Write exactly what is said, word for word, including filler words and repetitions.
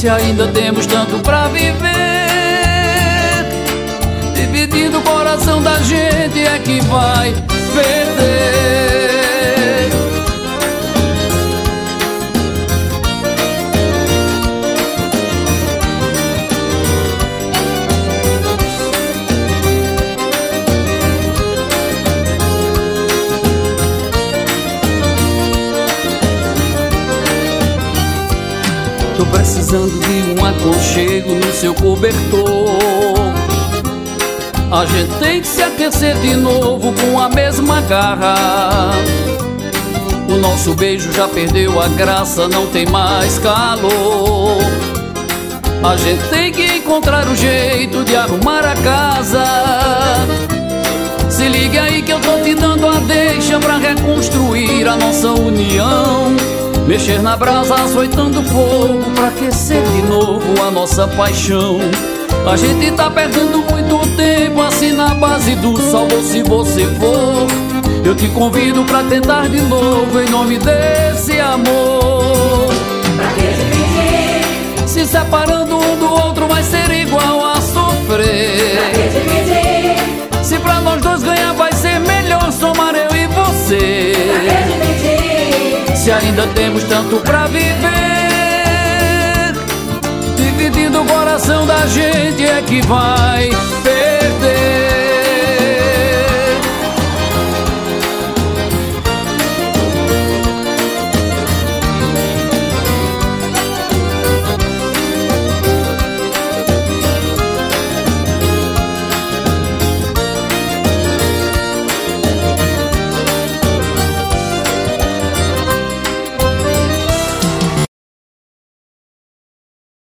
se ainda temos tanto pra viver. Dividindo o coração da gente é que vai perder. Tô precisando de um aconchego no seu cobertor. A gente tem que se aquecer de novo com a mesma garra. O nosso beijo já perdeu a graça, não tem mais calor. A gente tem que encontrar um jeito de arrumar a casa. Se liga aí que eu tô te dando a deixa pra reconstruir a nossa união. Mexer na brasa, açoitando fogo pra aquecer de novo a nossa paixão. A gente tá perdendo muito tempo assim na base do salvo. Se você for, eu te convido pra tentar de novo em nome desse amor. Pra que dividir? Se separando um do outro vai ser igual a sofrer. Pra que dividir? Se pra nós dois ganhar vai ser melhor somar eu e você. Pra que dividir? Se ainda temos tanto pra viver. Dividindo o coração da gente é que vai